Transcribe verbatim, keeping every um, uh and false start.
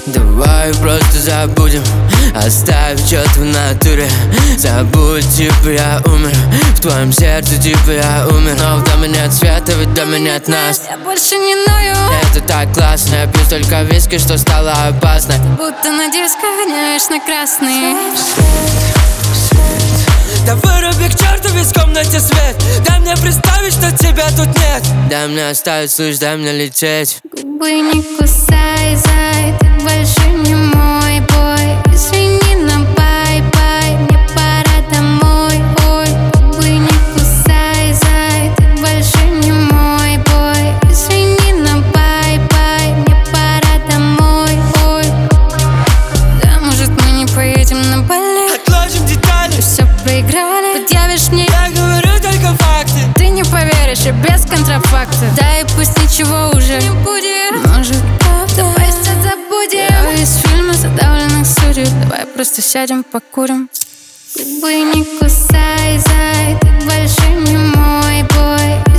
Давай просто забудем, оставь что-то в натуре. Забудь, типа я умер, в твоем сердце типа я умер. Но в доме нет света, ведь в доме нет нас. Я больше не ною. Это так классно, я пью столько виски, что стало опасно. Будто на диско вечно красный. Да выруби к черту весь в комнате свет. Дай мне представить, что тебя тут нет. Дай мне оставить, слышь, дай мне лететь. Губы не кусай, зай, ты больше не мой бой. Извини, но бай-бай, мне пора домой. Ой, губы не кусай, зай, ты больше не мой бой. Извини, но бай-бай, мне пора домой. Ой, да, может, мы не поедем на Бали? Отложим детали, Все проиграли, предъявишь мне. я говорю только факты. Ты не поверишь, и без контрафакта. Да и пусть ничего уже не будет. Может, правда, давай все забудем. Я из фильма задавленных судеб. Давай просто сядем, покурим. Губы не кусай, зай, ты больше не мой бой.